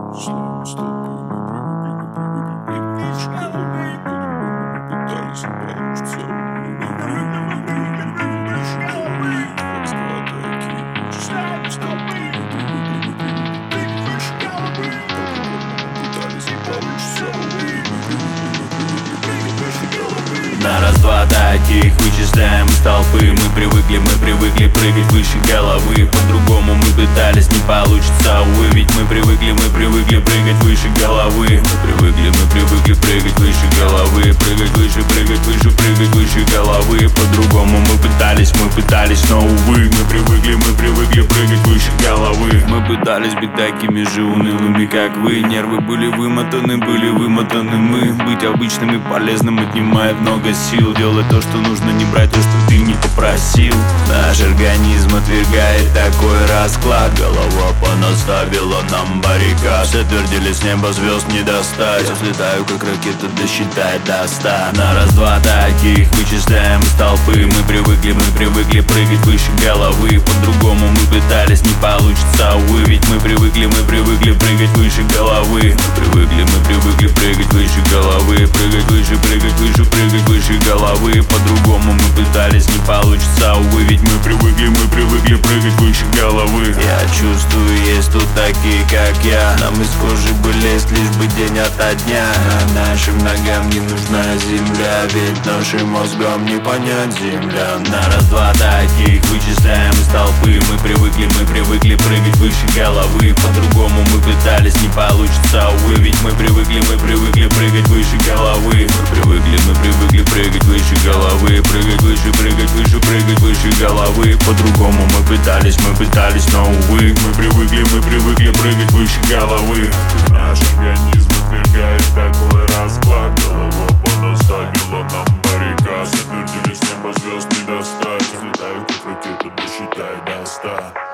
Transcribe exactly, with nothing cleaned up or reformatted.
Стоим столпы, мы привыкли, мы привыкли выше головы. По-другому мы пытались, не получится. Мы привыкли, мы привыкли выше головы. Раскладывая киви, стоим столпы, мы привыкли, мы привыкли выше головы. По-другому мы пытались, не получится. Мы привыкли, мы привыкли прыгать выше головы. На раз-два таких вычисляем из толпы. Мы привыкли, мы привыкли прыгать выше головы. По-другому мы пытались, не получится, увы. Ведь мы привыкли, мы привыкли прыгать выше головы. Мы привыкли, мы привыкли прыгать выше головы. Прыгать выше, прыгать выше, прыгать выше головы. По-другому мы пытались, мы пытались, но увы. Мы привыкли, мы привыкли прыгать выше головы. Мы пытались быть такими же унылыми, как вы. Нервы были вымотаны, были вымотаны мы. Быть обычным и полезным отнимает много сил. Делать то, что нужно, не брать то, что ты не попросил. Наш организм отвергает такой расклад. Голова понаставила нам баррикад. Все твердили, с неба звезд не достать. Я взлетаю, как ракета, досчитай до ста. На раз-два таких вычисляем из толпы. Мы привыкли, мы привыкли прыгать выше головы. По-другому мы пытались, не получится, увы. Ведь мы привыкли, мы привыкли прыгать выше головы. Мы привыкли, мы привыкли прыгать выше головы. Прыгать выше, прыгать выше, прыгать выше головы. По-другому мы пытались, не получится, увы. Ведь мы привыкли, мы привыкли прыгать выше головы. Я чувствую, есть тут такие, как я. Нам из кожи бы лезть, лишь бы день ото дня. А нашим ногам не нужна земля, ведь нашим мозгам не понять земля. На раз-два таких вычисляем из толпы. Мы привыкли, мы привыкли прыгать выше головы. По-другому мы пытались, не получится, увы. Ведь мы привыкли, мы привыкли прыгать выше головы. Мы привыкли, мы привыкли прыгать выше головы. Прыгать выше, прыгать выше, прыгать выше головы. По-другому мы пытались, мы пытались, но увы. Мы привыкли, мы привыкли прыгать выше головы. Наш организм отвергает такой расклад. Голова понаставила нам баррикад. Затвердили, с неба звезд не достать. Взлетаю, как ракета, досчитай до ста.